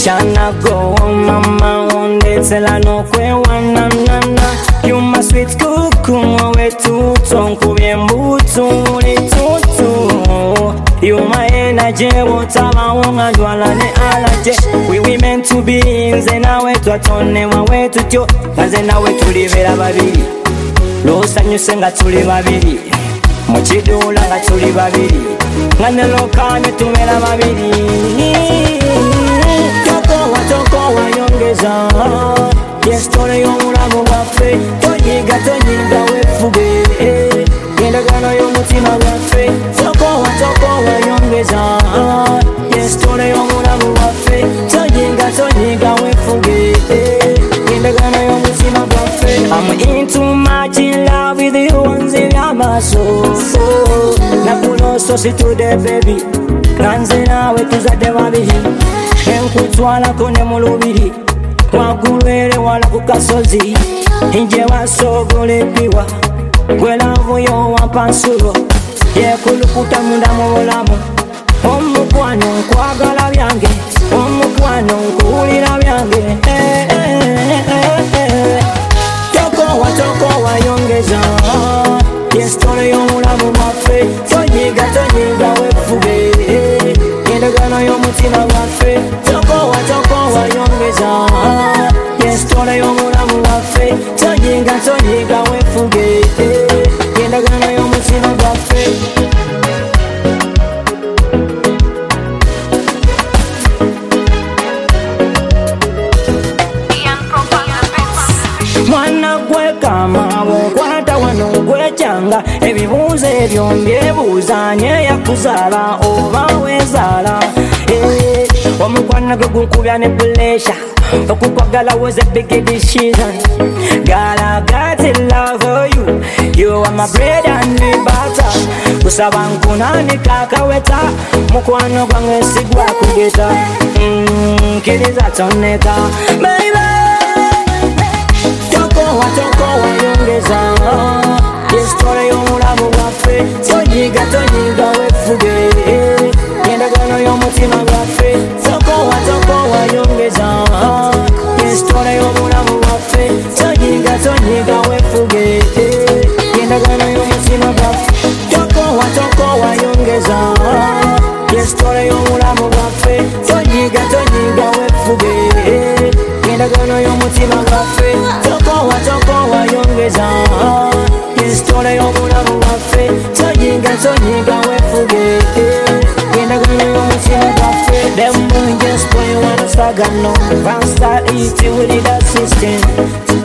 Chana go mama ondetsela nokwewananana. You my sweet kuku wetu tonkubye mbutu tutu. You my energy wotama wonga dwalane alaje. We meant to be nze nawe twatone wawetu tyo. Nze nawe tulibera babiri. Losanyuse nga tuli babiri. Muchidula nga tuli babiri. Nganelokane tumera babiri. Toko wayongeza. Yes, tole y'omulamu waffe. Tonyiga wefuge. Endagano y'omutima gwaffe. Toko wayongeza. Yes, tole y'omulamu waffe. Tonyiga wefuge. Endagano y'omutima gwaffe. I'm into much in love with you onze byamaso. Nakuno sosi today baby. Nanze nawe tuzadde babiri. Enkutwalako ne mu lubiri. Wagulwere wala ku kasozi. Nje wasogoleddwa. Gwe laavu yo wampa nsulo. Yekulukuta munda mu bulamu. Omukwano nkwagala byange. Omukwano nkuwulira byange. Toko wayongeza. Yes, tole y'omulamu waffe. Tonyiga wefuge. Endagano y'omutima gwaffe. Toko wayongeza. Yes, tole y'omulamu waffe. Tonyiga wefuge. Endagano y'omutima gwaffe. Mwana gwe kamaabo kwata wano gwechanga. Ebibuuzo ebyo mbyebuuza nye yakuzaala oba wezaala. Omukwano gwe gunkubya ne pressure. Okukwagala was a big decision. Girl, I got in love for you. You are my bread and butter. Kusaba nkunanika akaweta. Mukwano gwange sigwa kugeta. Kiriza toneka baby. Toko wayongeza. Yes, tole y'omulamu waffe. Tonyiga wefuge. Endagano y'omutima gwaffe. Toko wayongeza. Yes, tole y'omulamu waffe. Tonyiga wefuge. Endagano y'omutima gwaffe. Toko wayongeza. Yes, tole y'omulamu waffe. Tonyiga wefuge. Endagano y'omutima gwaffe. Toko wayongeza. Yes, tole y'omulamu waffe. Tonyiga wefuge. Endagano y'omutima gwaffe. Them boys just play one sagano. Rasta eat with the system.